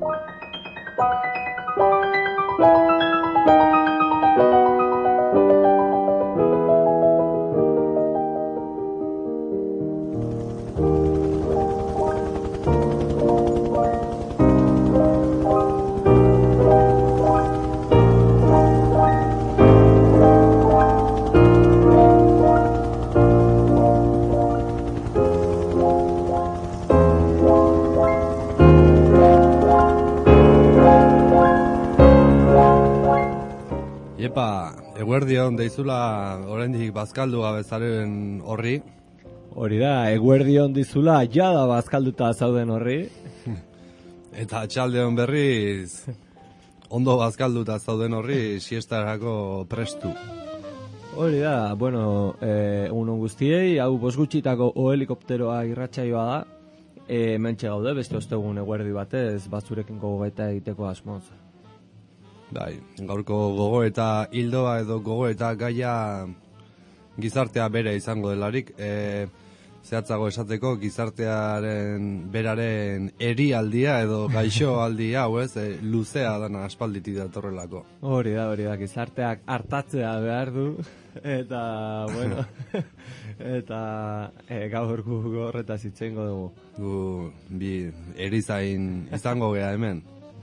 Eguerdion deizula oraindik bazkaldu gabezaren horri. Hori da, eguerdion dizula jada bazkalduta zauden horri. Eta atxaldeon berriz ondo bazkalduta zauden horri siestarako prestu. Hori da, bueno, egunon guztiei, hau bosgutxitako helikopteroa irratsaioa da. Mentxe gaude, beste ostegun eguerdi batez, batzurekin gogoeta egiteko asmoz. Bai, gaurko gogoeta hildoa edo gogoeta gaia gizartea bere izango delarik, zehatzago esateko gizartearen beraren erialdia edo gaixo aldia, hau ez, luzea dana aspalditik datorrelako. Hori da, gizarteak hartatzea behar du, eta, bueno, eta gaur gu horretaz itxengo dugu. Gu, bi, erizain izango gea hemen.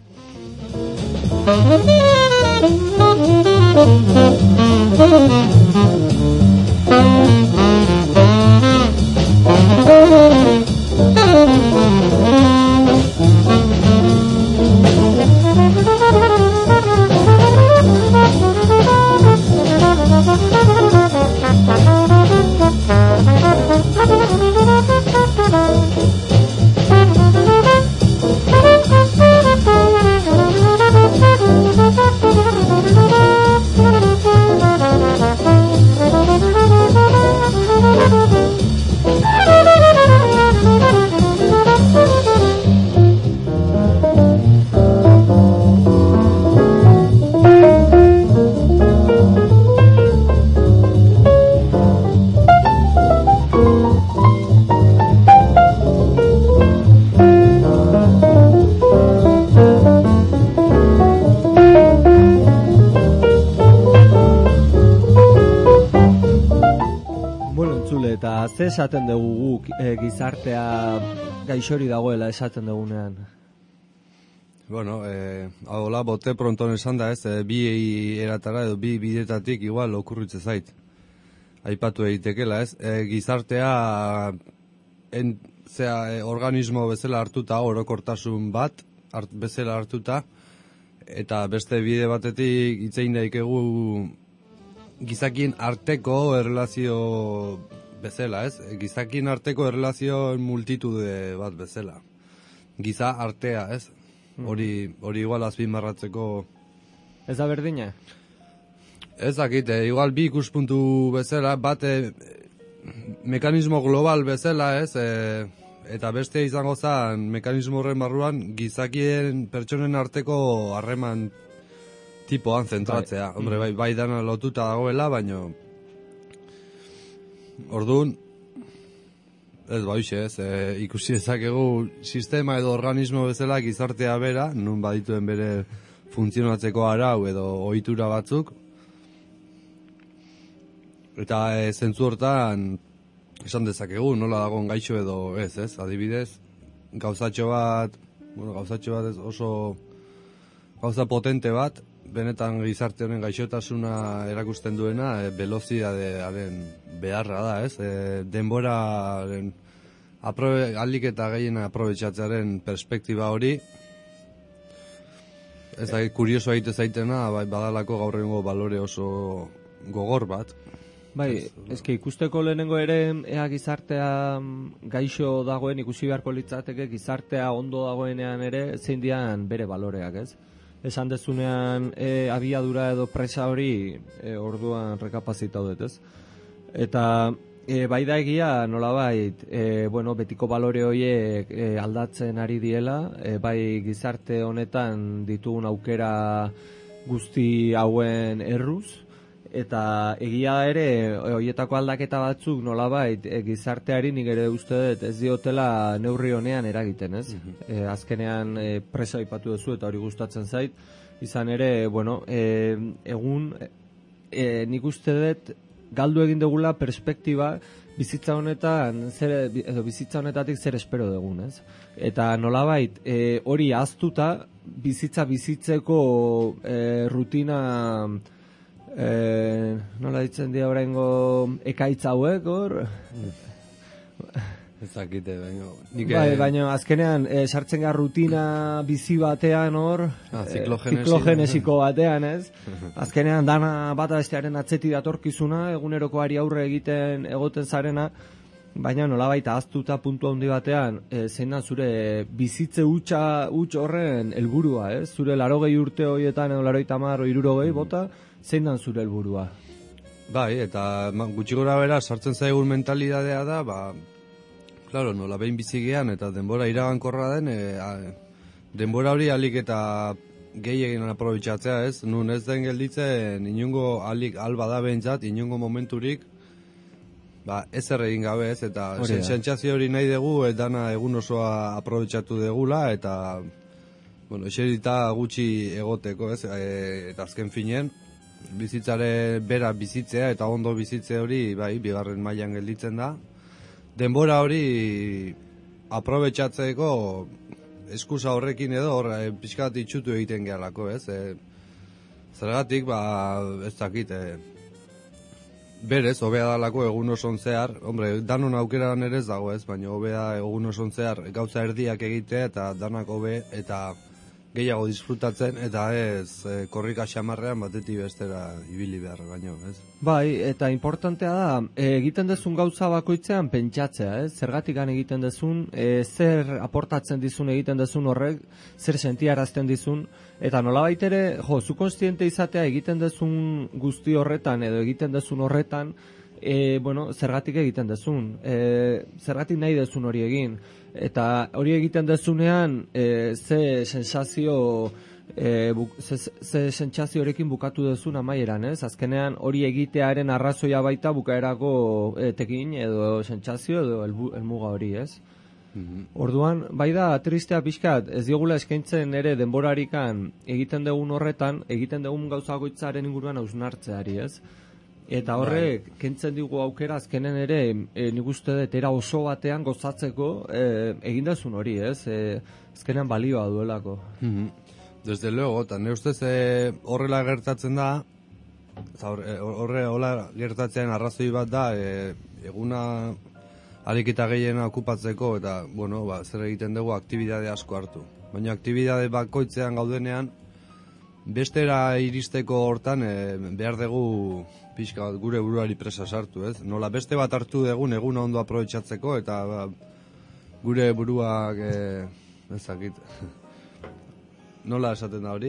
Ze esaten dugu guk gizartea gaixori dagoela esaten dugunean? Bueno, hola, bote pronton esan da ez, bi eratara edo bi bidetatik igual okurritze zait. Aipatu eitekela ez, gizartea organismo bezala hartuta, orokortasun bat bezala hartuta, eta beste bide batetik itzein daikegu gizakien arteko erlazio bezala, ez? Gizakien arteko erlazio multitude bat bezala. Giza artea, ez? Hori igual azpimarratzeko. Ez da berdina? Ez dakit, igual bi ikuspuntu bezala, bat mekanismo global bezala, ez? Eta beste izango zen mekanismo horren barruan gizakien pertsonen arteko harreman tipoan zentratzea. Hombre, bai dana lotuta dagoela, baino orduan, ez baixe, ikusi dezakegu sistema edo organismo bezala gizartea bera, nun badituen bere funtzionatzeko arau edo ohitura batzuk. Eta zentzu hortan esan dezakegu nola dagoen gaixo edo ez, adibidez, gauzatxo bat ez oso gauza potente bat, benetan gizarte honen gaixotasuna erakusten duena velozidadearen beharra da, ez? Denboraren aldik eta gehien aprobetxatzearen perspektiba hori, ez da, kurioso egite zaitena, badalako gaur egungo balore oso gogor bat. Bai, eske ikusteko lehenengo ere ea gizartea gaixo dagoen ikusi beharko litzateke gizartea ondo dagoenean ere zein dian bere baloreak, ez? Esan dezunean abiadura edo presa hori orduan rekapazitau dut, ez? Eta bai da egia nolabait, betiko balore horiek aldatzen ari diela, bai gizarte honetan ditugun aukera guzti hauen erruz, Eta egia da ere, horietako aldaketa batzuk nolabait gizarteari nik ere uste dut ez diotela neurri honean eragiten, ez? Azkenean presa aipatu duzu eta hori gustatzen zait, izan ere, bueno, egun nik uste dut galdu egin dugula perspektiba bizitza honetan bizitza honetatik zer espero dugun, ez? Eta nolabait hori ahaztuta bizitzeko rutina nola ditzen dira oraingo ekaitz hauek hor ezakite baina azkenean sartzen gara rutina bizi batean hor ziklogenesiko batean, ez? Azkenean dana bata bestearen atzetik datorkizuna egunerokoari aurre egiten egoten zarena, baina nolabait ahaztuta puntu handi batean zein da zure bizitze huts horren helburua, ez? Zure 80 urte horietan edo 80 60 bota zein da zure helburua? Bai, eta gutxi gora bera sartzen zaigun mentalidadea da, claro, nola behin bizigean eta denbora iragankorra den, denbora hori alik eta gehiagin aprobetxatzea, ez? Nun ez den gelditzen inungo alik alba da behintzat, inungo momenturik ezer egin gabe, ez? Eta sentsazio hori nahi dugu, dana egun osoa aprobetxatu degula, eta bueno, eserita gutxi egoteko, ez? Eta azken finean, bizitzare bera bizitzea eta ondo bizitze hori, bigarren mailan gelditzen da. Denbora hori aprobetxatzeko eskusa horrekin edo pixkat itxutu egiten gehalako, ez? Zergatik, ez dakit, berez, hobea dalako egun oson zehar, danon aukeran ere ez dago, ez? Baina hobea egun oson zehar gauza erdiak egitea eta danak hobe eta gehiago disfrutatzen, eta ez korrika xamarrean batetik bestera ibili behar, baino, ez? Bai, eta importantea da, egiten dezun gauza bakoitzean pentsatzea, ez? Zergatikan egiten dezun, zer aportatzen dizun egiten dezun horrek, zer sentiarazten dizun, eta nolabait ere, zu kontziente izatea egiten dezun guzti horretan, edo egiten dezun horretan, zergatik egiten dezun, zergatik nahi dezun hori egin, eta hori egiten dezunean ze sentsaziorekin bukatu dezun amaieran, ez? Azkenean hori egitearen arrazoia baita bukaerako etekin edo sentsazio edo helmuga hori, ez? Orduan, bai da, tristea pixkat, ez diogula eskaintzen ere denborarikan egiten dugun horretan, egiten dugun gauzagoitzaren inguruan hausnartzeari, ez? Eta horrek, kentzen digu aukera azkenen ere, nik uste dut, era oso batean gozatzeko egindazun hori, ez? Azkenean balioa duelako. Desde luego, eta nire ustez horrela gertatzen da, horrela gertatzean arrazoi bat da, eguna ariketa gehiena okupatzeko, eta, zer egiten dugu aktibidade asko hartu. Baina aktibidade bakoitzean gaudenean, bestera iristeko hortan behar dugu pixka bat gure buruari presa sartu, ez? Nola beste bat hartu dugun eguna ondo aprobetxatzeko eta gure buruak ezakit. Nola esaten da hori?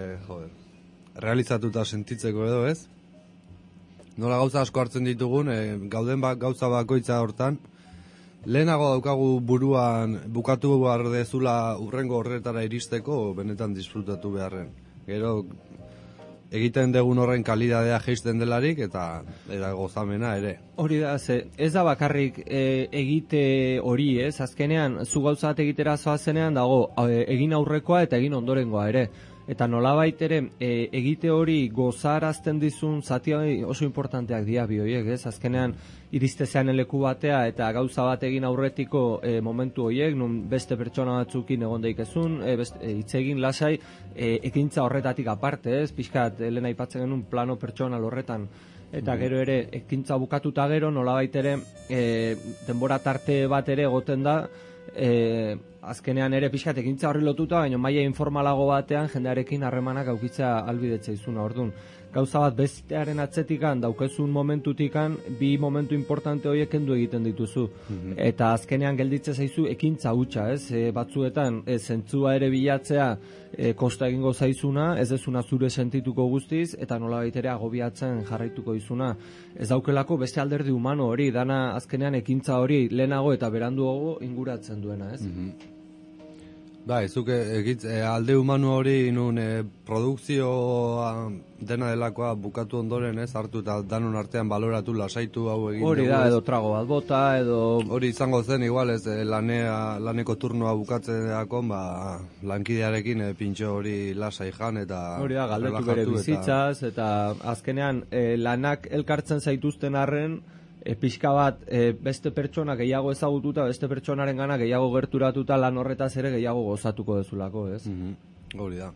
Realizatuta sentitzeko edo, ez? Nola gauza asko hartzen ditugun, gauden gauza bakoitza hortan, lehenago daukagu buruan bukatu behar dezula urrengo horretara iristeko benetan disfrutatu beharren. Gero egiten dugun horren kalidadea jaisten delarik eta gozamena ere. Hori da, ez da bakarrik egite hori, ez? Azkenean, zu gauza bat egitera zoazenean dago egin aurrekoa eta egin ondorengoa ere. Eta nolabait ere egite hori gozarazten dizun zati oso importanteak dira bi horiek, ez? Azkenean iristezean leku batea eta gauza bat egin aurretiko momentu horiek, nun beste pertsona batzukin egon daikezun, hitz egin lasai ekintza horretatik aparte, ez? Pixkat, lehen aipatzen genuen plano pertsonal horretan. Eta gero ere, ekintza bukatuta gero, nolabait ere denbora tarte bat ere egoten da, azkenean ere pixkat ekintza horri lotuta, baina maila informalago batean jendearekin harremanak aukitza albidetza izuna. Orduan, gauza bat bestearen atzetikan, daukezun momentutikan, bi momentu importante horiek kendu egiten dituzu. Eta azkenean gelditze zaizu ekintza hutsa, ez? Batzuetan, zentzua ere bilatzea kosta egingo zaizuna, ez dezuna zure sentituko guztiz, eta nolabait ere agobiatzen jarraituko izuna. Ez daukelako beste alderdi humano hori, dana azkenean ekintza hori lehenago eta beranduago inguratzen duena, ez? Bai, zuk alde humano hori nun produkzioa dena delakoa bukatu ondoren hartu eta danon artean baloratu lasaitu hau egin. Hori da, edo trago bat bota, edo... Hori izango zen, igual laneko turnoa bukatzeako, lankidearekin pintxo hori lasai jan eta... Hori da, galdetu bere bizitzaz, eta azkenean lanak elkartzen zaituzten arren, pixka bat beste pertsona gehiago ezagututa, beste pertsonaren gana gehiago gerturatuta lan horretaz ere gehiago gozatuko dezulako, ez? Hori da.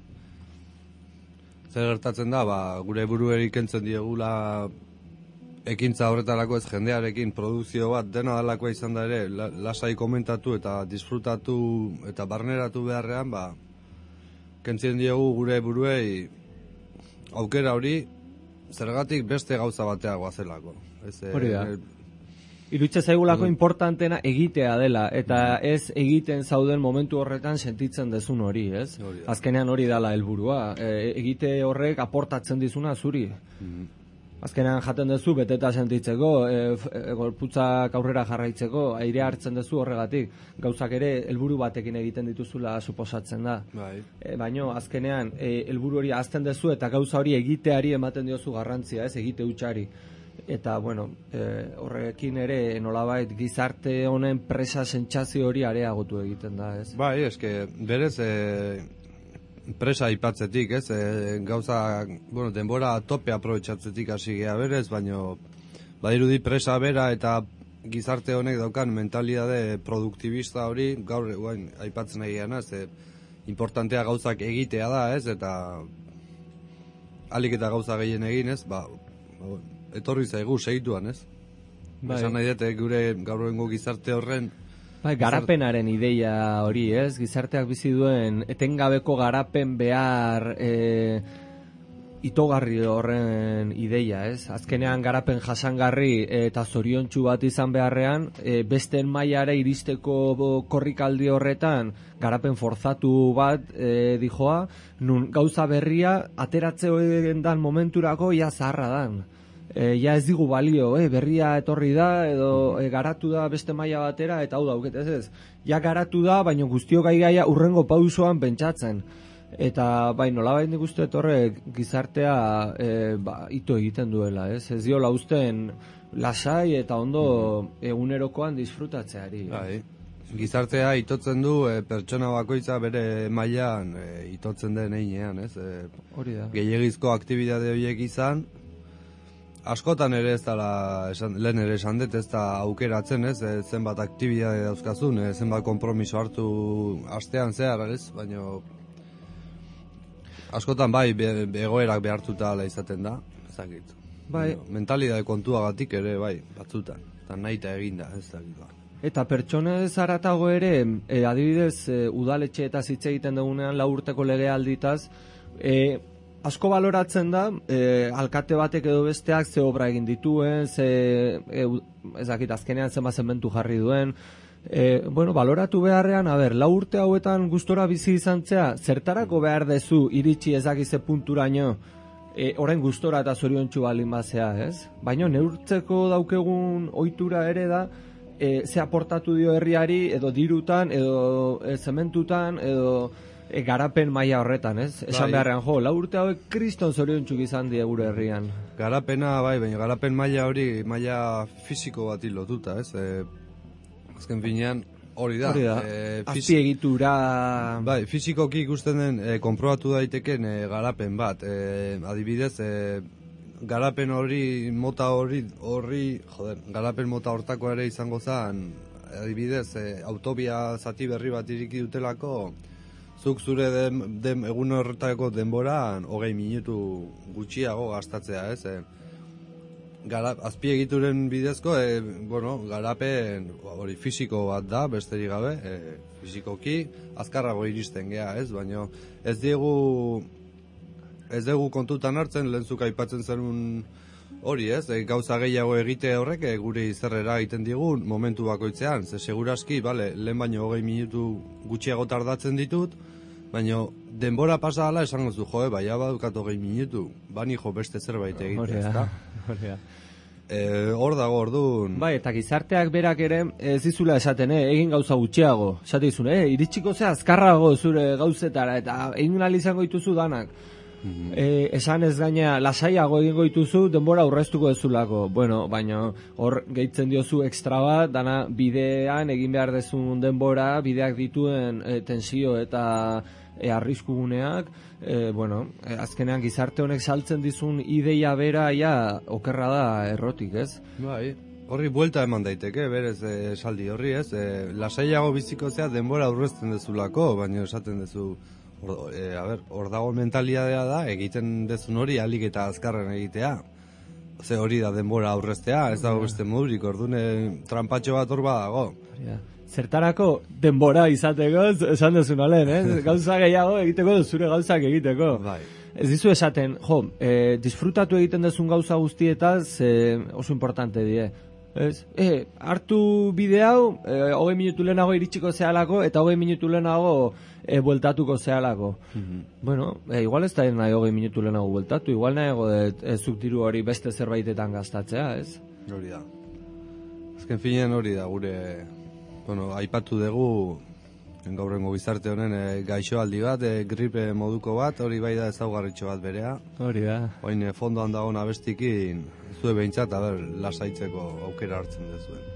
Zer gertatzen da, gure burueri kentzen diegula ekintza horretarako ez jendearekin produkzio bat dena delakoa izan da ere, lasai komentatu eta disfrutatu eta barneratu beharrean, kentzen diegu gure buruei aukera hori zergatik beste gauza batea goazelako. Hori da. Irutze zaigulako importantena egitea dela, eta ez egiten zauden momentu horretan sentitzen dezun hori, ez? Azkenean hori dala helburua. Egite horrek aportatzen dizuna zuri. Azkenean jaten duzu beteta sentitzeko, gorputzak aurrera jarraitzeko, aire hartzen duzu horregatik. Gauzak ere helburu batekin egiten dituzula suposatzen da. Baina azkenean helburu hori hazten duzu eta gauza hori egiteari ematen diozu garrantzia, ez? Egite hutsari. Eta, bueno, horrekin ere nolabait gizarte honen presa sentsazio hori areagotu egiten da, ez? Bai, eske berez presa aipatzetik, ez? Gauza, bueno, denbora tope aprobetxatzetik hasi gea berez, baino badirudi presa bera eta gizarte honek daukan mentalidade produktibista hori gaur aipatzen nahi geana, ez? Importantea gauzak egitea da, ez? Eta alik eta gauza gehien egin, ez? Etorri zaigu segituan, ez? Esan nahi dute gure gaurrengo gizarte horren... Garapenaren ideia hori, ez? Gizarteak bizi duen etengabeko garapen behar itogarri horren ideia, ez? Azkenean garapen jasangarri eta zoriontsu bat izan beharrean, besteen mailara iristeko korrikaldi horretan garapen forzatu bat dijoa, nun gauza berria ateratze horien dan momenturako ia zaharra dan. Ja ez digu balio, berria etorri da, edo garatu da beste maila batera, eta hau dauketez ez. Ja garatu da, baina guztio gaia urrengo pausoan pentsatzen. Eta nolabait nik uste horrek gizartea ito egiten duela, ez? Ez diola uzten lasai eta ondo egunerokoan disfrutatzeari. Gizartea itotzen du pertsona bakoitza bere mailan itotzen den heinean, ez? Hori da. Gehiegizko aktibidade horiek izan, askotan ere ez dala, lehen ere esan dut, ez da aukeratzen, ez, zenbat aktibidade dauzkazun, zenbat kompromiso hartu astean zehar, ez, baina askotan egoerak behartuta ala izaten da, ezakit. Mentalidade kontuagatik ere, batzutan, eta nahi eta eginda, ez dakit. Eta pertsonez haratago ere, adibidez, udaletxe eta hitz egiten dugunean 4 urteko legealditaz, asko baloratzen da, alkate batek edo besteak ze obra egin dituen, ezakit azkenean zenbat zementu jarri duen, baloratu beharrean, 4 urte hauetan gustora bizi izantzea, zertarako behar dezu iritsi ezakize punturaino, orain gustora eta zoriontsu balin bazea, ez? Baina neurtzeko daukegun ohitura ere da, ze aportatu dio herriari, edo dirutan, edo zementutan, edo... garapen maila horretan, ez? Esan beharrean, 4 urte hauek kriston zoriontsuk izan die gure herrian. Garapena, baina garapen maila hori, maila fisiko bat lotuta, ez? Azken finean, hori da. Azpiegitura... Fisikoki ikusten den, konprobatu daiteken garapen bat. Adibidez, garapen hori, garapen mota hortako ere izango zen, adibidez, autobia zati berri bat iriki dutelako, zuk zure egun horretako denboran 20 minutu gutxiago gastatzea, ez? Azpiegituren bidezko, garapen hori fisiko bat da, besterik gabe, fisikoki azkarrago iristen gea, ez? Baina ez dugu kontutan hartzen, lehenzuk aipatzen zenun hori, ez? Gauza gehiago egite horrek gure izerrera egiten digun momentu bakoitzean, ze seguraski, lehen baino 20 minutu gutxiago tardatzen ditut, baina denbora pasa dela esango zu, baina badukat 20 minutu, bani beste zerbait egite, ezta? Hor dago orduan. Bai, eta gizarteak berak ere ez dizula esaten, egin gauza gutxiago. Esate dizun, iritsiko zea azkarrago zure gauzetara, eta egin ahal izango dituzu danak. Esan ez gaina lasaiago egingo dituzu denbora aurreztuko dezulako. Bueno, baina hor gehitzen diozu extra bat, dana bidean egin behar dezun denbora, bideak dituen tensio eta arriskuguneak, azkenean gizarte honek saltzen dizun ideia bera okerra da errotik, ez? Bai, horri buelta eman daiteke, berez esaldi horri, ez? Lasaiago biziko zea denbora aurrezten dezulako, baina esaten dezu hor dago mentalidadea da, egiten dezun hori alik eta azkarren egitea. Ze hori da denbora aurreztea, ez dago beste modurik, orduan trampatxo bat hor badago. Zertarako denbora izateko, esan dezun olen, gauza gehiago egiteko, zure gauzak egiteko. Bai. Ez dizu esaten, disfrutatu egiten dezun gauza guztietaz oso importante die. Hartu bide hau, 20 minutu lehenago iritsiko zehalako, eta 20 minutu lehenago bueltatuko zehalako. Bueno, igual ez da nahi 20 minutu lehenago bueltatu, igual nahiago zuk diru hori beste zerbaitetan gastatzea, ez? Hori da. Azken finean hori da, gure, aipatu dugu, gaurrengo gizarte honen gaixoaldi bat, gripe moduko bat, hori bai da ezaugarritxo bat berea. Hori da. Oin fondoan dagoen abestikin, zue behintzat, lasaitzeko aukera hartzen dezuen.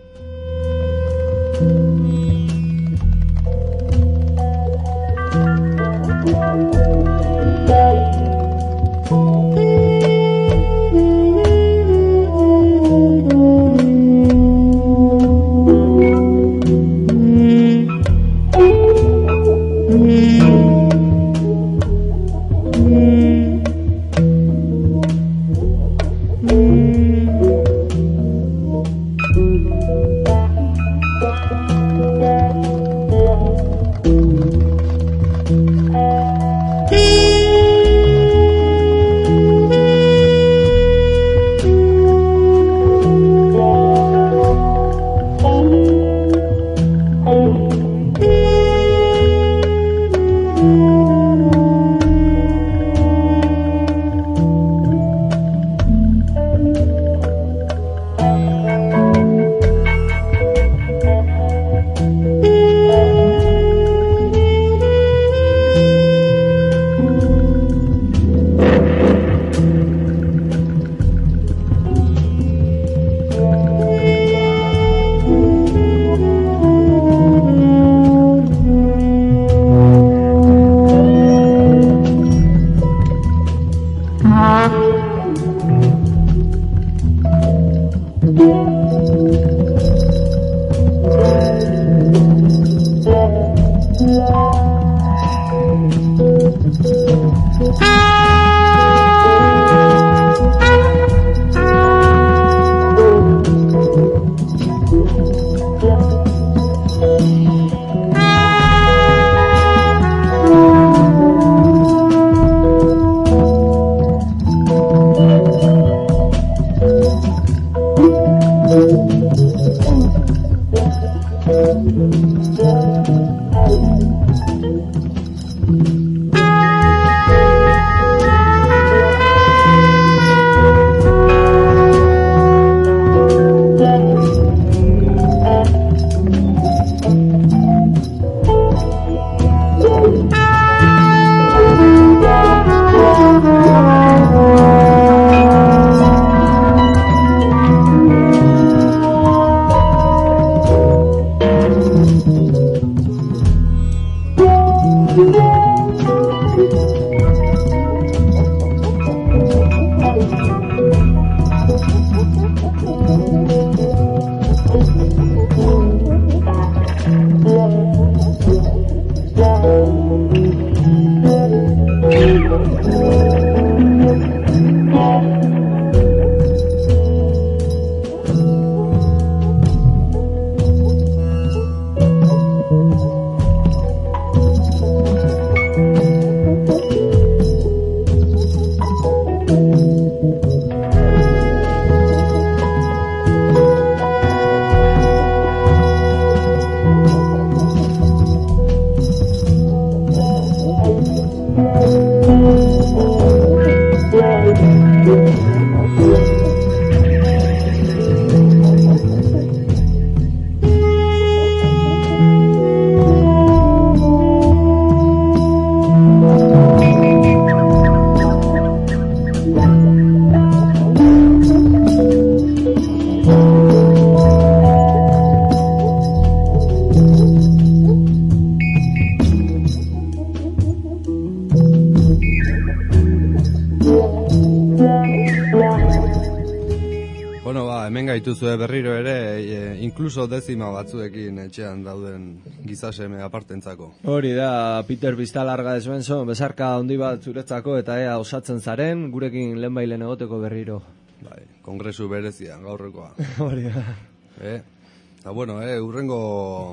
hemen gaituzue berriro ere, inkluso dezima batzuekin etxean dauden gizaseme apartentzako. Hori da, Peter Bistalarga de Svensson, besarka handi bat zuretzako eta ea osatzen zaren, gurekin lehenbailen egoteko berriro. Bai, kongresu berezia, gaurrekoa. Hori da. Eta bueno, urrengo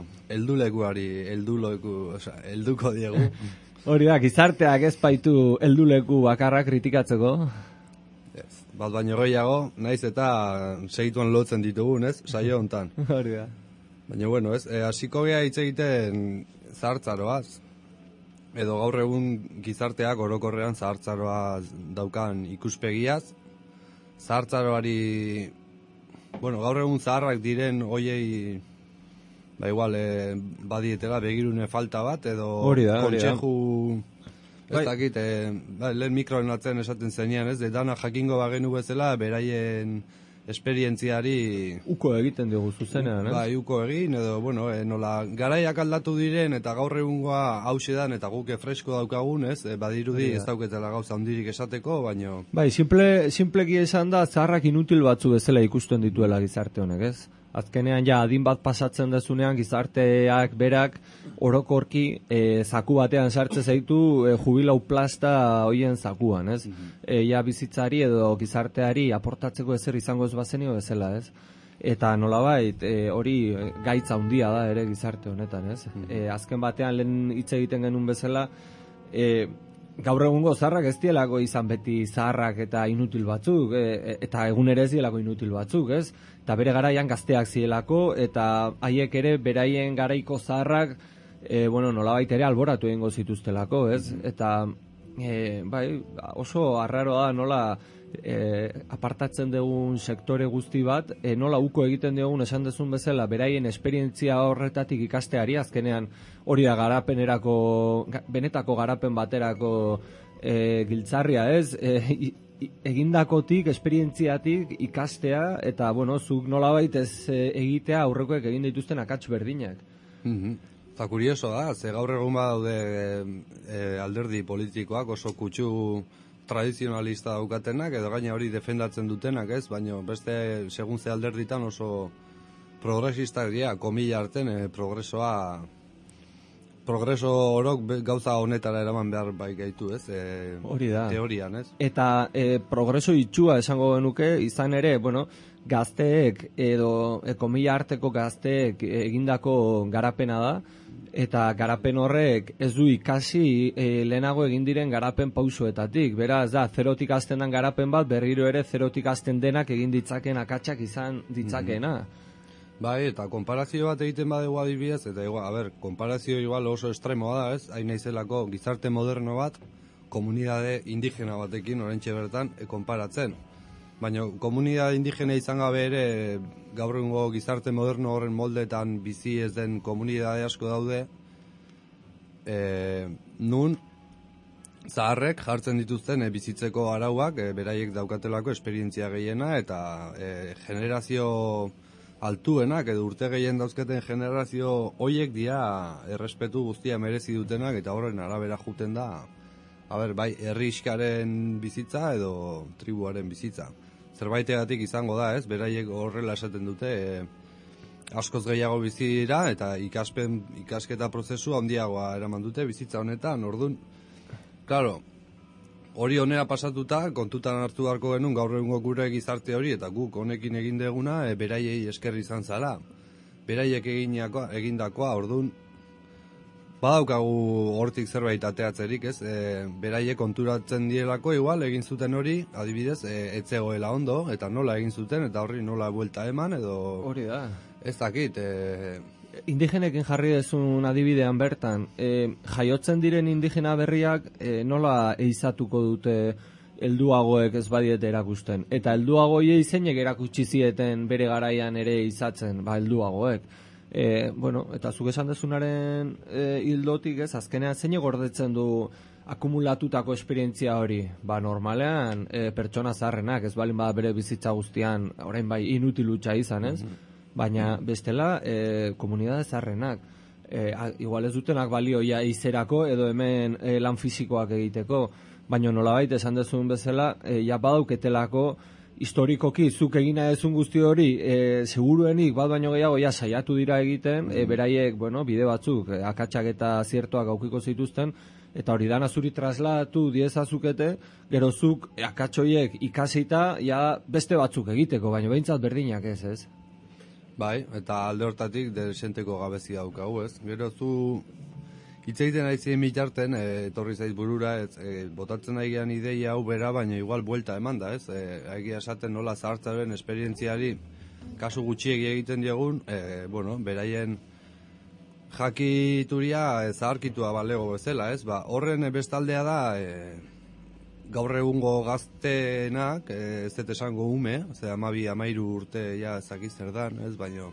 helduko diegu. Hori da, gizarteak ez baitu helduleku bakarra kritikatzeko. Bat baino gehiago, naiz eta segituan lotzen ditugun, ez? Saio hontan. Hori da. Baina bueno, ez? Hasiko gea hitz egiten zahartzaroaz. Edo gaur egun gizarteak orokorrean zahartzaroa daukan ikuspegiaz. Zahartzaroari, bueno, gaur egun zaharrak diren hoiei, ba igual, badietela begirune falta bat, edo kontxeju... Ez dakit, lehen mikroen atzen esaten zenean, ez? Dana jakingo bagenu bezala, beraien esperientziari... Uko egiten dugu zuzenean, ez? Bai, uko egin, edo, bueno, nola, garaiak aldatu diren, eta gaur egungoa hausedan, eta guke fresko daukagun, ez? Badirudi ez dauketela gauza handirik esateko, baino... Bai, simpleki esan da, zaharrak inutil batzu bezala ikusten dituela gizarte honek, ez? Azkenean ja adin bat pasatzen dezunean gizarteak berak orokorki zaku batean sartzen zaitu jubilau plasta hoien zakuan, ez? Ja bizitzari edo gizarteari aportatzeko ezer izango ez bazenio bezala, ez? Eta nolabait hori gaitza handia da ere gizarte honetan, ez? Azken batean lehen hitz egiten genuen bezala gaur egungo zaharrak ez dielako izan beti zaharrak eta inutil batzuk, eta egun ere ez dielako inutil batzuk, ez? Eta bere garaian gazteak zielako, eta haiek ere beraien garaiko zaharrak, bueno, nolabait ere alboratu egingo zituztelako, ez? Eta, bai, oso arraroa da nola apartatzen dugun sektore guzti bat, nola uko egiten dugun esan dezun bezala, beraien esperientzia horretatik ikasteari, azkenean hori da garapenerako, benetako garapen baterako giltzarria, ez? Egindakotik, esperientziatik ikastea, eta, bueno, zuk nolabait ez egitea aurrekoek egin dituzten akats berdinak. Eta kurioso da, ze gaur egun badaude alderdi politikoak oso kutsu tradizionalista daukatenak, edo gaina hori defendatzen dutenak, ez? Baina beste, segun ze alderditan oso progresistak dira, komila arten, progreso orok gauza honetara eraman behar bai gaitu, ez? Hori da. Teorian, ez? Eta progreso itxua esango genuke, izan ere, bueno, gazteek edo komila arteko gazteek egindako garapena da, eta garapen horrek ez du ikasi lehenago egin diren garapen pausoetatik. Beraz, da, zerotik hasten den garapen bat, berriro ere zerotik hasten denak egin ditzaken akatsak izan ditzakena. Bai, eta konparazio bat egiten badegu adibidez, eta konparazio igual oso estremoa da, ez? Hain naizelako gizarte moderno bat, komunidade indigena batekin oraintxe bertan konparatzen. Baina komunidade indigena izan gabe ere gaur egungo gizarte moderno horren moldetan bizi ez den komunidade asko daude, nun zaharrek jartzen dituzten bizitzeko arauak, beraiek daukatelako esperientzia gehiena, eta generazio altuenak edo urte gehien dauzketen generazio hoiek dira errespetu guztia merezi dutenak, eta horren arabera juten da, bai, herriskaren bizitza edo tribuaren bizitza. Zerbaitegatik izango da, ez? Beraiek horrela esaten dute, askoz gehiago bizi dira, eta ikasketa prozesu handiagoa eraman dute bizitza honetan, orduan. Claro, hori honera pasatuta, kontutan hartu beharko genuen gaur egungo gure gizarte hori, eta guk honekin egin deguna, beraiei esker izan zala. Beraiek egindakoa, orduan, badaukagu hortik zerbait ateatzerik, ez? Beraiek konturatzen dielako, igual, egin zuten hori, adibidez, etzegoela ondo, eta nola egin zuten, eta horri nola buelta eman, edo... Hori da. Ez dakit, indigenekin jarri dezun adibidean bertan, jaiotzen diren indigena berriak nola eizatuko dute helduagoek ez badiete erakusten. Eta helduagoiei zeinek erakutsi zieten bere garaian ere izatzen, helduagoek. Bueno, eta zuk esan dezunaren hildotik, ez, azkenean zeinek gordetzen du akumulatutako esperientzia hori. Normalean pertsona zaharrenak, ez balin bada bere bizitza guztian, orain bai inutilutza izan, ez? Baina bestela komunidade zaharrenak. Igual ez dutenak balioia izerako edo hemen lan fisikoak egiteko, baina nolabait esan dezun bezala, ja badauketelako historikoki zuk egina ezun guzti hori, seguruenik bat baino gehiago ja saiatu dira egiten, beraiek, bueno, bide batzuk, akatsak eta ziertoak aukiko zituzten, eta hori dana zuri trasladatu diezazukete, gero zuk akatsoiek ikasita, ja beste batzuk egiteko, baina behintzat berdinak ez? Bai, eta alde hortatik desenteko gabezi daukagu, ez? Gero zu hitz egiten ari ziren bitarten, etorri zaiz burura, botatzen ari gehan ideia hau bera, baina igual buelta eman da, ez? Egia esaten nola zahartzaren esperientziari kasu gutxiegi egiten diegun, bueno, beraien jakituria zaharkitua balego bezala, ez? Ba, horren bestaldea da, gaur egungo gazteenak, ez dut esango ume, 12-13 urte ja ezakiz zer dan, ez? Baina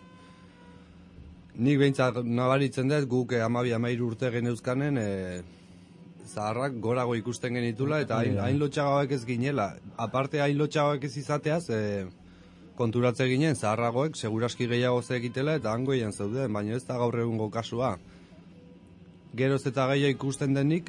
nik behintzat nabaritzen dut guk 12-13 urte geneuzkanen zaharrak gorago ikusten genitula eta hain lotxagoak ez ginela. Aparte hain lotxagoak ez izateaz, konturatze ginen zaharragoek seguraski gehiago zekitela eta hangoian zeuden, baina ez da gaur egungo kasua. Geroz eta gehiago ikusten denik,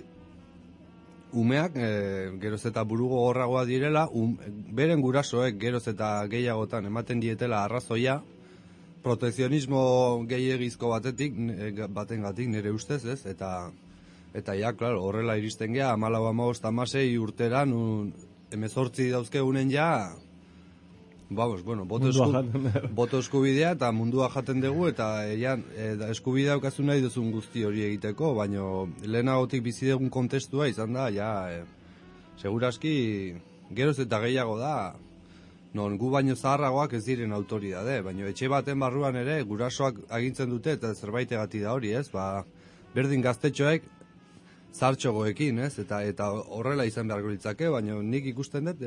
umeak geroz eta burugo gorragoa direla, beren gurasoek geroz eta gehiagotan ematen dietela arrazoia, protekzionismo gehiagizko batengatik nire ustez, ez? Eta ja, klaro, horrela iristen gea, 14-15 urteran, 18 dauzkegunen ja, vamos, bueno, boto eskubidea eta mundua jaten dugu, eta eskubidea aukazu nahi duzun guzti hori egiteko, baina lehenagotik bizi dugun kontestua izan da, ja, seguraski geroz eta gehiago da, non gu baino zaharragoak ez diren autoridade, baina etxe baten barruan ere gurasoak agintzen dute eta zerbaitegatik da hori, ez? Ba, berdin gaztetxoek zartxogoekin, ez? Eta horrela izan beharko litzake, baina nik ikusten dut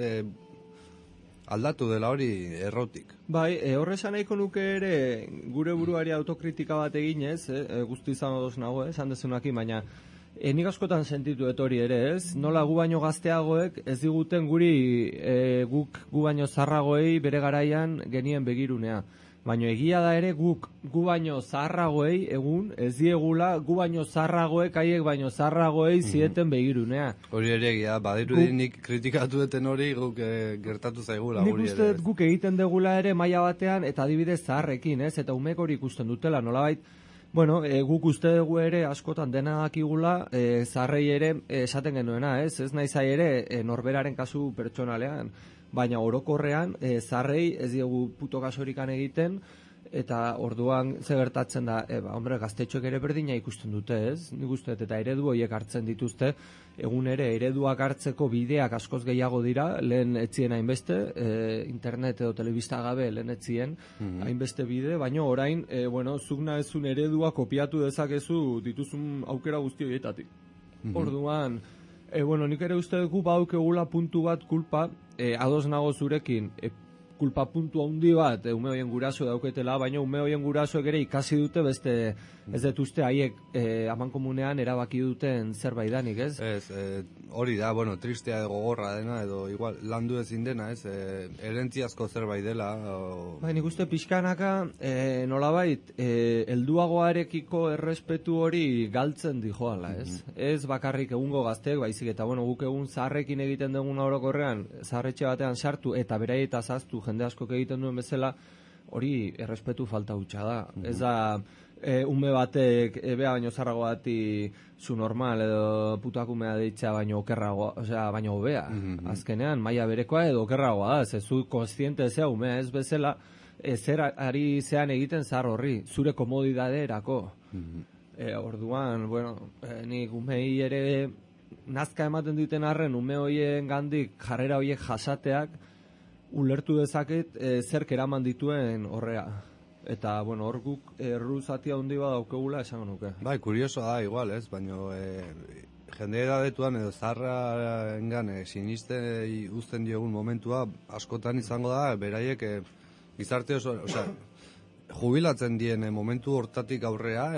aldatu dela hori errotik. Bai, horre esan nahiko nuke ere gure buruari autokritika bat eginez, guzti izan odoz nago, esan dezunakin, baina nik askotan sentitu hori ere, ez? Nola gu baino gazteagoek ez diguten guri gu baino zarragoei bere garaian genien begirunea. Baina egia da ere gu baino zaharragoei egun ez diegula gu baino zaharragoek haiek baino zaharragoei zieten begirunea. Hori ere egia, badirudi nik kritikatu duten hori guk gertatu zaigula. Nik uste guk egiten degula ere maila batean eta adibidez zaharrekin, ez? Eta umek hori ikusten dutela, nolabait. Bueno, guk uste dugu ere askotan dena dakigula, zaharrei ere esaten genuena, ez? Ez nahi zai ere norberaren kasu pertsonalean, baina orokorrean zaharrei ez diegu puto kasorikan egiten, eta orduan ze gertatzen da, hombre, gaztetxoek ere berdina ikusten dute, ez? Nik uste eta eredu horiek hartzen dituzte, egun ere ereduak hartzeko bideak askoz gehiago dira, lehen etzien hainbeste, internet edo telebista gabe lehen etzien hainbeste bide, baina orain, zuk nahezun eredua kopiatu dezakezu dituzun aukera guzti horietatik. Orduan, nik ere uste dugu baukegula puntu bat kulpa, ados nago zurekin, kulpa puntu handi bat ume hoien guraso dauketela, baina ume hoien gurasoek ere ikasi dute beste ez dut uste haiek amankomunean erabaki duten zerbait danik, ez? Ez, hori da, tristea edo gogorra dena, edo igual landu ezin dena, ez? Erentziazko zerbait dela. Nik uste pixkanaka nolabait helduagoarekiko errespetu hori galtzen dijoala, ez? Ez bakarrik egungo gazteek, baizik eta guk egun zaharrekin egiten dugun orokorrean, zaharretxe batean sartu eta beraieta zaztu jende askok egiten duen bezala, hori errespetu falta hutsa da. Ez da ume batek bea baino zarrago bati zu normal edo putakumea deitza baino okerragoa, baino hobea. Azkenean maila berekoa edo okerragoa da, ez zu kontziente zea umea ez bezala, zer ari zean egiten zahar horri, zure komodidaderako. Orduan, nik umei ere nazka ematen duten arren ume hoien gandik jarrera hoiek jasateak ulertu dezaket zerk eraman dituen horrea. Eta, hor guk erruzatia handi bat daukegula esango nuke. Bai, kuriosoa da igual, ez? Baina jende edadetuan edo zaharra engan siniste uzten diogun momentua askotan izango da, beraiek gizarte oso, jubilatzen dien momentu hortatik aurrea,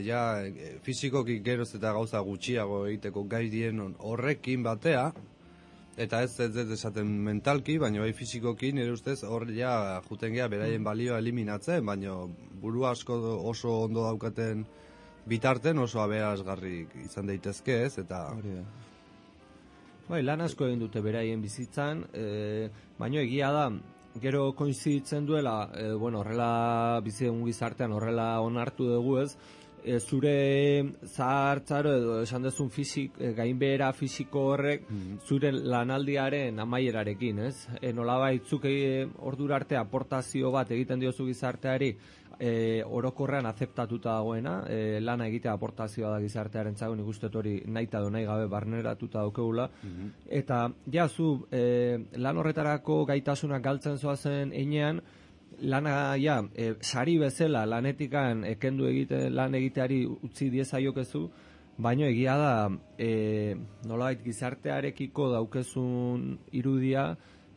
fizikoki geroz eta gauza gutxiago egiteko gai dien horrekin batea, eta ez esaten mentalki, baina bai fizikoki, nire ustez hor ja juten gea beraien balioa eliminatzen, baina buru asko oso ondo daukaten bitarten oso aberasgarri izan daitezke, ez? Eta Bai, lan asko egin dute beraien bizitzan, baina egia da, gero koinziditzen duela, horrela bizi dugun gizartean, horrela onartu dugu ez, zure zahartzaro edo esan dezun gainbehera fisiko horrek zure lanaldiaren amaierarekin, ez? Nolabait zuk ordura arte aportazio bat egiten diozu gizarteari, orokorrean azeptatuta dagoena, lana egitea aportazioa da gizartearen txago, nik uste hori nahi eta nahi gabe barneratuta daukegula, eta ja zu lan horretarako gaitasunak galtzen zoazen einean, lana sari bezala lanetikan ekendu lan egiteari utzi diezaiokezu, baino egia da nolabait gizartearekiko daukezun irudia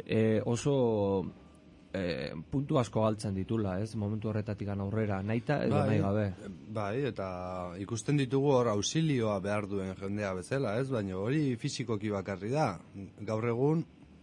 oso puntu asko galtzen ditula, ez? Momentu horretatik aurrera, nahita edo nahi gabe. Bai, eta ikusten ditugu hor auxilioa behar duen jendea bezala, ez? Baina hori fisikoki bakarri da. Gaur egun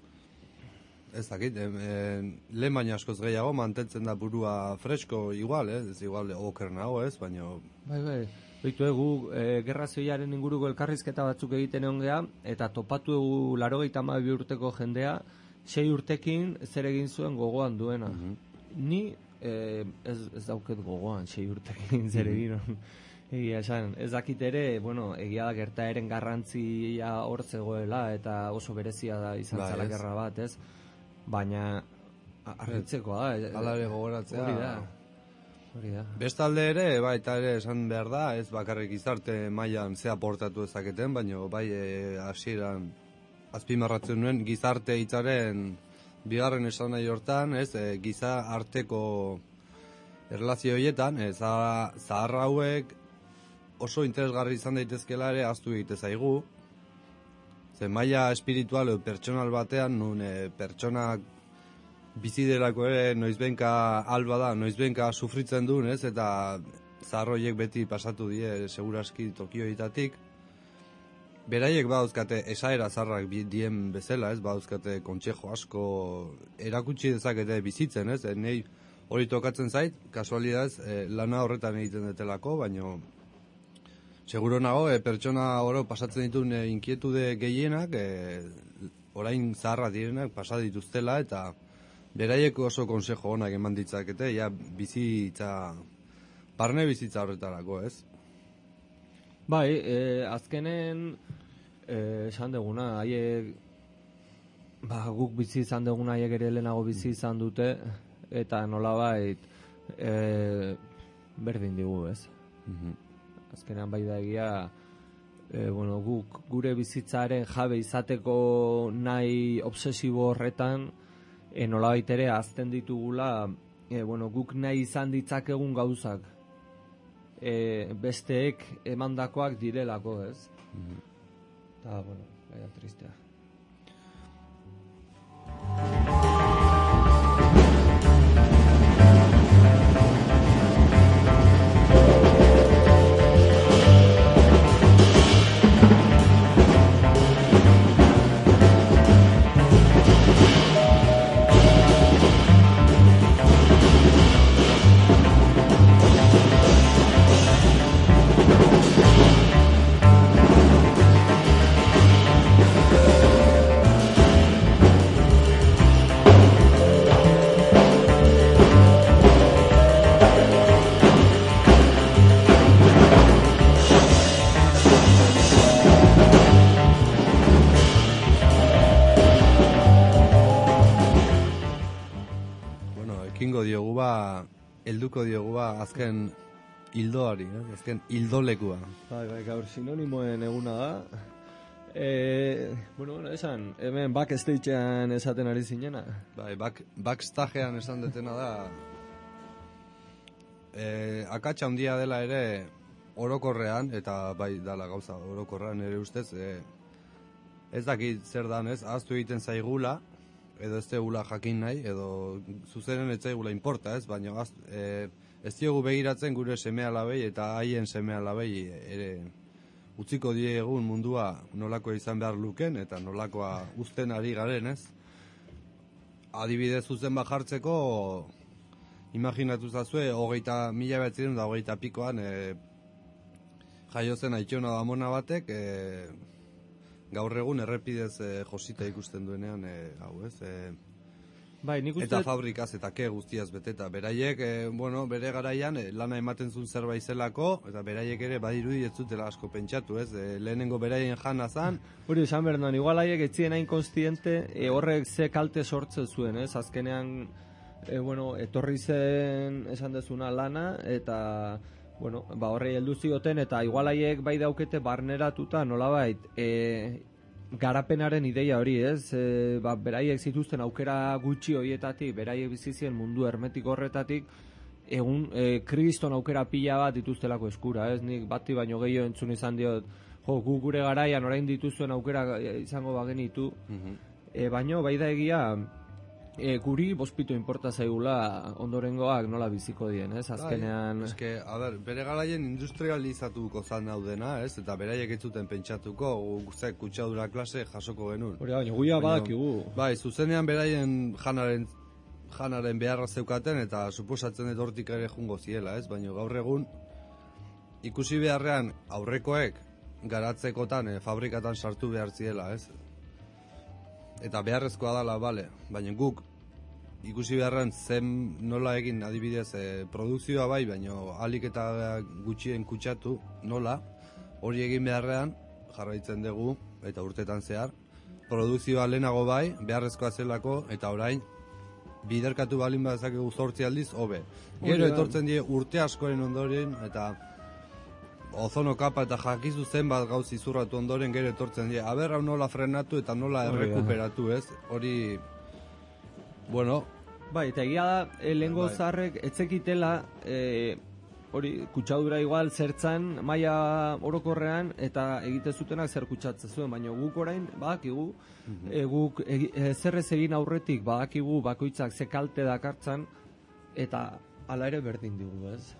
ez dakit, lehen baina askoz gehiago mantentzen da burua fresko igual, ez igual oker nago, ez, baina... Bai, behitu egu, gerra zibilaren inguruko elkarrizketa batzuk egiten egon geha, eta topatu egu 82 urteko jendea, 6 urtekin zer egin zuen gogoan duena. Ni ez dauket gogoan 6 urtekin zer egin. Egia esan, ez dakit ere, egia da gertaeren garrantzia hor zegoela, eta oso berezia da izan zela gerra bat, ez? Baina arritzekoa da. Hala ere gogoratzea. Hori da. Bestalde ere, eta ere esan behar da, ez bakarrik gizarte mailan ze aportatu ezaketen, baina bai hasieran azpimarratzen nuen gizarte hitzaren bigarren esan nahi hortan, ez, giza arteko erlazio horietan, zahar hauek oso interesgarri izan daitezkela ere ahaztu egite zaigu. Ze maila espiritual edo pertsonal batean, nun pertsonak bizi delako ere noizbenka alba da, noizbenka sufritzen duen, ez, eta zahar horiek beti pasatu die seguraski tokioitatik. Beraiek badauzkate esaera zaharrak dien bezala, ez, badauzkate kontsejo asko erakutsi dezakete bizitzen, ez, nei hori tokatzen zait, kasualidadez lana horretan egiten detelako, baino seguro nago, pertsona oro pasatzen dituen inkietude gehienak, orain zaharra direnak pasa dituztela, eta beraiek oso konsejo onak eman ditzakete, bizitza, barne bizitza horretarako, ez? Bai, azkenen esan duguna, haiek guk bizi izan duguna haiek ere lehenago bizi izan dute, eta nolabait berdin digu, ez? Azkenean bai da egia, guk gure bizitzaren jabe izateko nahi obsesibo horretan, nolabait ere azten ditugula, guk nahi izan ditzakegun gauzak, besteek emandakoak direlako, ez? Eta, baina tristea. Helduko diogu azken hildoari, azken hildolekua. Bai, gaur sinonimoen eguna da. Esan, hemen backstagean esaten ari zinena. Bai, backstagean esan detena da. Akatsa handia dela ere orokorrean, eta bai dala gauza orokorrean ere ustez, ez dakit zer dan, ez, ahaztu egiten zaigula, edo ez tegula jakin nahi, edo zuzenen ez zaigula importa, ez, baina ez diogu begiratzen gure seme-alabei eta haien seme-alabei ere utziko diegun mundua nolakoa izan behar luken eta nolakoa uzten ari garen, ez? Adibidez zuzen bat jartzeko, imaginatu zazue, 20.000 pikoan jaio zen Aitona Damona batek, gaur egun errepidez josita ikusten duenean, hau ez, Bai, nik uste... Eta fabrikaz eta guztiaz beteta. Beraiek, bere garaian lana ematen zuen zerbait zelako, eta beraiek ere badirudi ez zutela asko pentsatu, ez? Lehenengo beraien jana zan. Hori, esan berdan, igual haiek etzien hain konstiente, horrek ze kalte sortzen zuen, ez? Azkenean, etorri zen esan dezuna lana, eta, horrei heldu zioten, eta igual haiek bai daukete barneratuta, nolabait, garapenaren ideia hori, ez? Beraiek zituzten aukera gutxi horietatik, beraiek bizizien mundu hermetiko horretatik, egun kriston aukera pila bat dituztelako eskura, ez? Nik bati baino gehiago entzun izan diot, gu gure garaian orain dituzuen aukera izango bagenitu, baino bai da egia, guri bospito inporta zaigula ondorengoak nola biziko dien, ez? Azkenean... Eske, bere garaien industrializatuko zan daudena, ez? Eta beraiek ez zuten pentsatuko, guztiak kutsadura klase jasoko genuen. Hori, baina guia badakigu. Bai, zuzenean beraien janaren beharra zeukaten, eta suposatzen dut hortik ere jungo ziela, ez? Baina gaur egun, ikusi beharrean aurrekoek garatzekotan, fabrikatan sartu behar ziela, ez? Eta beharrezkoa dala, bale, baina guk ikusi beharren zen nola egin adibidez produkzioa bai, baina alik eta gutxien kutsatu nola, hori egin beharrean jarraitzen dugu, eta urtetan zehar, produkzioa lehenago bai, beharrezkoa zelako, eta orain biderkatu balin bazakegu 8 aldiz, hobe. Gero etortzen die urte askoren ondoren, eta ozono kapa eta jakizu zenbat gauz izurratu ondoren gero etortzen die. Aber, hau nola frenatu eta nola errekuperatu, ez? Hori, Bai, eta egia da, lehengo zaharrek etzekitela, hori, kutsadura igual zertzan, maila orokorrean, eta egite zutenak zer kutsatzen zuen, baina guk orain, badakigu, guk zerrez egin aurretik, badakigu bakoitzak ze kalte dakartzan, eta hala ere berdin digu, ez?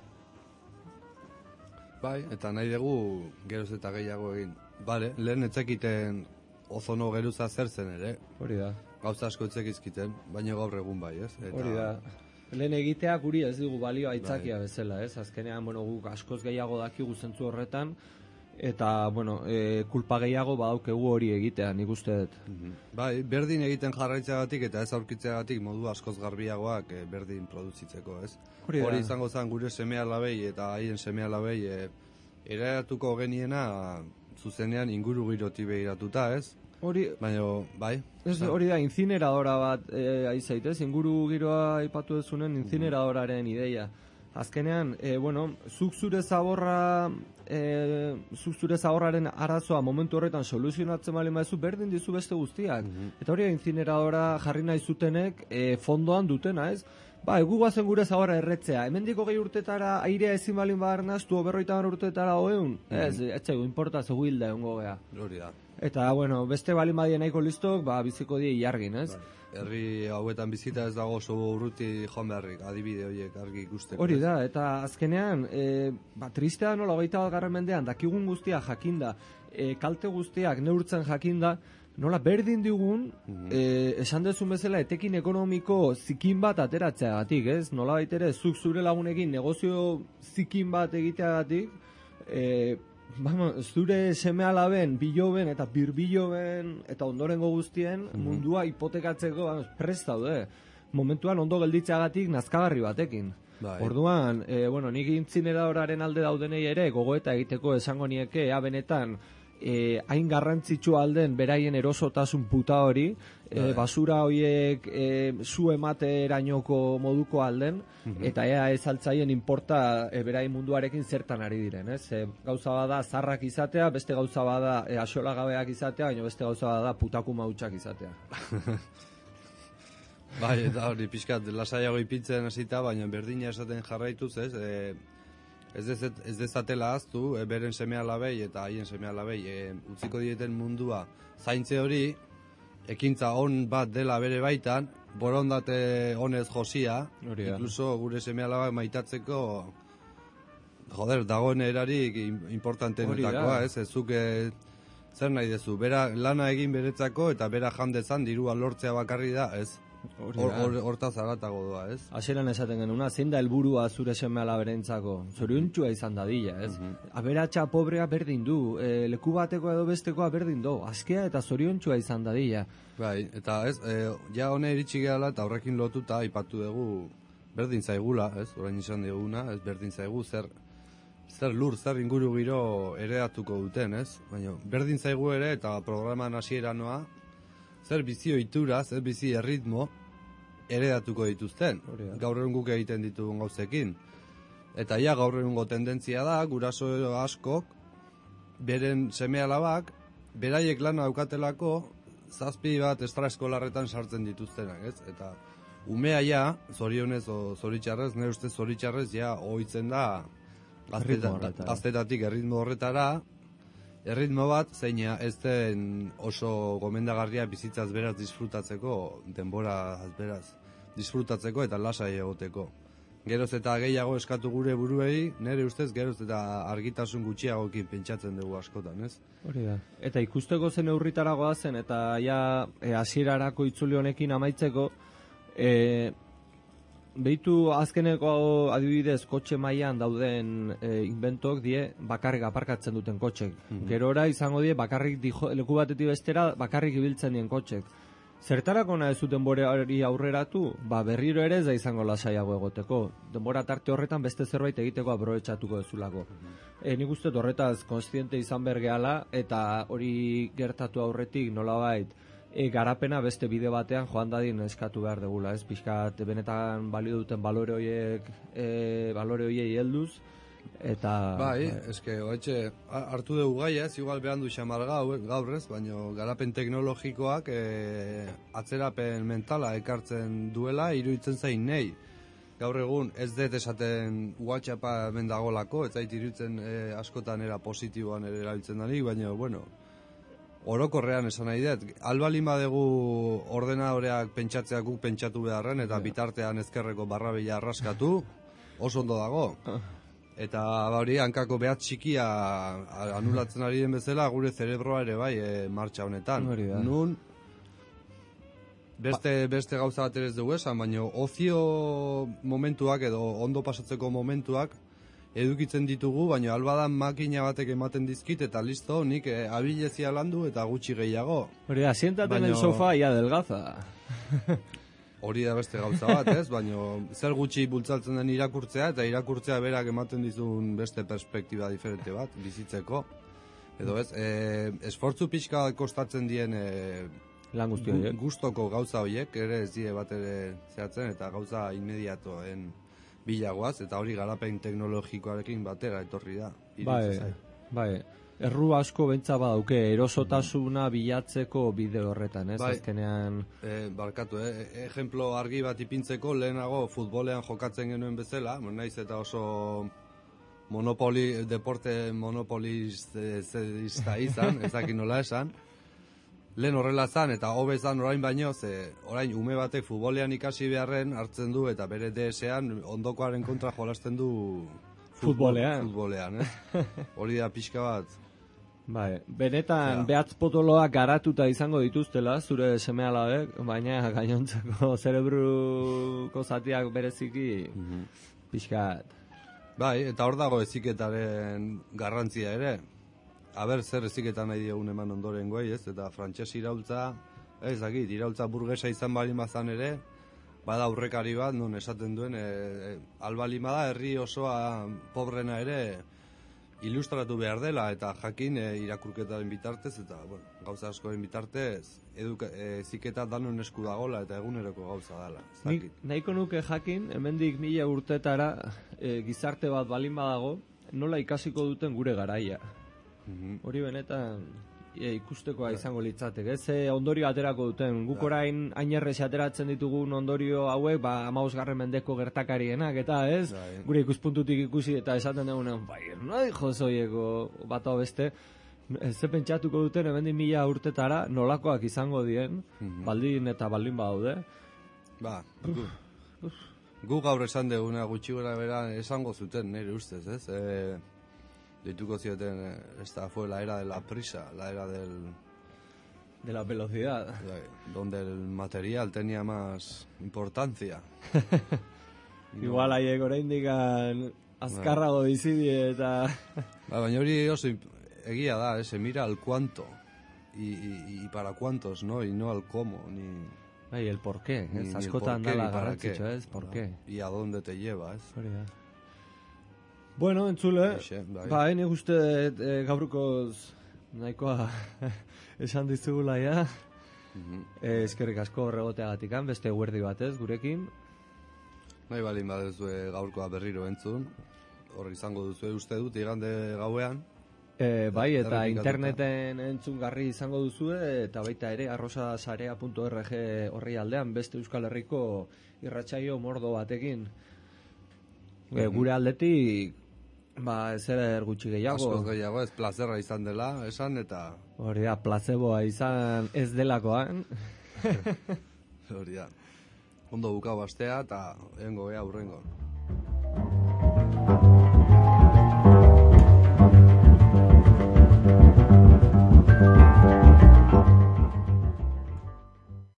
Bai, eta nahi dugu geroz eta gehiago egin. Bale, lehen etzekiten ozono geruza zer zen ere. Hori da. Gauza asko etzekizkiten, baina gaur egun bai, ez? Hori da. Lehen egitea guri ez digu balio aitzakia bezala, ez? Azkenean, guk askoz gehiago dakigu zentzu horretan, eta, kulpa gehiago badaukegu hori egitea, nik uste dut. Bai, berdin egiten jarraitzeagatik eta ez aurkitzeagatik modu askoz garbiagoak berdin produzitzeko, ez? Hori izango zen gure seme-alabei eta haien seme-alabei eratuko geniena zuzenean inguru giroti behiratuta, ez? Baina, bai? Hori da, incineradora bat aizaitez, inguru giroa aipatu dezunen incineradoraren ideia. Azkenean, zuk zure zaborraren arazoa momentu horretan soluzionatzen bali maizu, berdin dizu beste guztiak. Eta hori incineradora jarri nahi zutenek fondoan dutena, ez? Ba, egu guazen gure zaborra erretzea. Hemendiko 2 urtetara airea ezin balin barnaztu, 50 urtetara hoeun. Ez zaigu, importa zegu hilda egongo gea. Hori da. Eta, beste balin badien nahiko listok, biziko die ilargin, ez? Herri hauetan bizita ez dago oso urruti joan beharrik, adibide horiek argi ikusteko. Hori da, eta azkenean, tristea nola 21. mendean, dakigun guztia jakinda, kalte guztiak neurtzen jakinda, nola berdin digun, esan dezun bezala, etekin ekonomiko zikin bat ateratzeagatik, ez? Nola baitere, zuk zure lagunekin negozio zikin bat egiteagatik, zure seme-alaben, biloben eta birbiloben eta ondorengo guztien mundua hipotekatzeko prest daude. Momentuan ondo gelditzeagatik nazkagarri batekin. Orduan, nik incineradoraren alde daudenei ere gogoeta egiteko esango nieke benetan hain garrantzitsua alden beraien erosotasun puta hori, basura horiek zu ematerainoko moduko alden, eta ea ez altzaien inporta beraien munduarekin zertan ari diren, ez? Gauza bada zarrak izatea, beste gauza bada axolagabeak izatea, baina beste gauza bada putaku mautxak izatea. Bai, eta hori pixkat lasaiago ipintzen hasita, baina berdina esaten jarraituz, ez? Ez dezatela aztu, beren seme-alabei eta haien seme-alabei utziko dieten mundua zaintze hori, ekintza on bat dela bere baitan, borondate honez josia, inkluso gure seme-alabak maitatzeko, dagoen erarik importantenetakoa, ez? Zuk zer nahi dezu, bera lana egin beretzako eta bera jandezan dirua lortzea bakarri da, ez? hortaz haratago doa, ez? Hasieran esaten genuna, zein da helburua zure seme-alaberentzako? Zoriontsua izan dadila, ez? Aberatsa pobrea berdin du, leku bateko edo bestekoa berdin du, askea eta zoriontsua izan dadila. Bai, eta ez, ja hone iritsi gehala eta horrekin lotuta aipatu dugu berdin zaigula, ez? Orain izan diguna, ez berdin zaigu zer lur, zer inguru giro ereatuko duten, ez? Baina berdin zaigu ere eta programan hasiera noa, zer bizi ohitura, zer bizi erritmo eredatuko dituzten. Gaur egun guk egiten ditugun gauzekin. Eta ja gaur egungo tendentzia da, guraso askok, beren seme-alabak, beraiek lana daukatelako, 7 bat extraeskolarretan sartzen dituztenak, ez? Eta umea ja, zorionez o zoritxarrez, nire ustez zoritxarrez, ja ohitzen da gaztetatik erritmo horretara, erritmo bat, zeina ez den oso gomendagarria bizitzaz beraz disfrutatzeko, denbora beraz disfrutatzeko eta lasai egoteko. Geroz eta gehiago eskatu gure buruei, nire ustez geroz eta argitasun gutxiagokin pentsatzen dugu askotan, ez? Hori da. Eta ikusteko zen neurritaragoa zen, eta ja hasierarako itzuli honekin amaitzeko, behitu azkeneko adibidez kotxe mailan dauden inventok die bakarrik aparkatzen duten kotxek. Gerora izango die bakarrik leku batetik bestera bakarrik ibiltzen dien kotxek. Zertarako nahi zuten denborari aurreratu, berriro ere ez da izango lasaiago egoteko. Denbora tarte horretan beste zerbait egiteko aprobetxatuko dezulako. Nik uste horretaz kontziente izan bergeala eta hori gertatu aurretik nolabait garapena beste bide batean joan dadin eskatu behar degula, ez? Pixkat benetan balio duten balore horiei helduz, eta... Bai, eske, oetxe, hartu dugu gai, ez? Igual behan du xamar gaur, ez? Baina garapen teknologikoak atzerapen mentala ekartzen duela, iruditzen zain nei. Gaur egun ez dut esaten WhatsAppa mendagolako, ez zait iruditzen askotan era positiboan ere erabiltzen danik, baina, bueno... Orokorrean esan nahi dut, albalin badegu ordenadoreak pentsatzea guk pentsatu beharren eta bitartean ezkerreko barrabila arraskatu, oso ondo dago. Eta hori hankako behat txikia anulatzen ari den bezala gure zerebroa ere bai martxa honetan. Nun, beste gauza bat ere ez dugu esan, baina ozio momentuak edo ondo pasatzeko momentuak edukitzen ditugu, baina albadan makina batek ematen dizkit, eta listo, nik abilezia landu eta gutxi gehiago. Hori da, siéntate en el sofá ya delgaza. Hori da beste gauza bat, ez? Baina zer gutxi bultzaltzen den irakurtzea, eta irakurtzea berak ematen dizun beste perspektiba diferente bat, bizitzeko. Edo ez, esfortzu pixka kostatzen dien lan guzti horiek. Gustoko gauza horiek, ere ez die bat ere zehatzen, eta gauza inmediatoen bilagoaz, eta hori garapen teknologikoarekin batera etorri da. Bai. Erru asko bentsa badauke, erosotasuna bilatzeko bide horretan, ez? Azkenean... Barkatu, ejemplo argi bat ipintzeko, lehenago futbolean jokatzen genuen bezala, naiz eta oso deporte monopolista izan, ez dakit nola esan, lehen horrela zan, eta hobe zan orain baino, orain ume batek futbolean ikasi beharren hartzen du, eta bere DS-ean ondokoaren kontra jolasten du futbolean, hori da pixka bat. Bai, benetan behatz potoloak garatuta izango dituztela, zure seme-alabek, baina gainontzeko zerebruko zatiak bereziki pixkat. Bai, eta hor dago heziketaren garrantzia ere. Aber zer heziketan nahi diogun eman ondoren goi, ez? Eta frantses iraultza, ez dakit, iraultza burgesa izan balimazan ere, bada aurrekari bat, non esaten duen, albalimada herri osoa pobrena ere ilustratu behar dela, eta jakin irakurketaren bitartez, eta gauza askoren bitartez, heziketa danon esku dagola, eta eguneroko gauza dela. Nik nahiko nuke jakin, hemendik 1000 urtetara gizarte bat balin badago, nola ikasiko duten gure garaia. Hori benetan ikustekoa izango litzateke, ez ondorio aterako duten, guk orain ainerrez ateratzen ditugun ondorio hauek, 15. mendeko gertakarienak, eta ez, gure ikuspuntutik ikusi eta esaten dugunen, nahi jozoieko bat hau beste, ez pentsatuko duten hemendik 1000 urtetara nolakoak izango dien, baldin eta baldin badaude. Gu gaur esan duguna gutxi gora bera esango zuten, nire ustez, ez? Dituko zioten, esta fue la era de la prisa, la era de la velocidad. Donde el material tenía más importancia. Igual haiek oraindik azkarrago bizidi eta... Baina hori oso egia da, se mira al cuánto y para cuántos, ¿no? Y no al cómo, ni... Bai, el por qué, ni askotan el por qué, dala ni para garrantzitsu, qué. ez? Por qué. Y a dónde te lleva, ez? Hori da. Bueno, entzule, bai, nik uste gaurkoz nahikoa esan dizugula ja. Eskerrik asko horregoteagatik, beste eguerdi batez gurekin. Nahi balin badezue gaurkoa berriro entzun, hor izango duzue uste dut igande gauean. Bai, eta interneten entzungarri izango duzue, eta baita ere arrosasarea.org horri aldean beste Euskal Herriko irratsaio mordo batekin. Gure aldetik, ezer gutxi gehiago. Askoz gehiago, ez plazerra izan dela, esan, eta... Hori da, placeboa izan ez delakoan. Hori da. Ondo bukau astea, eta egongo gea hurrengo.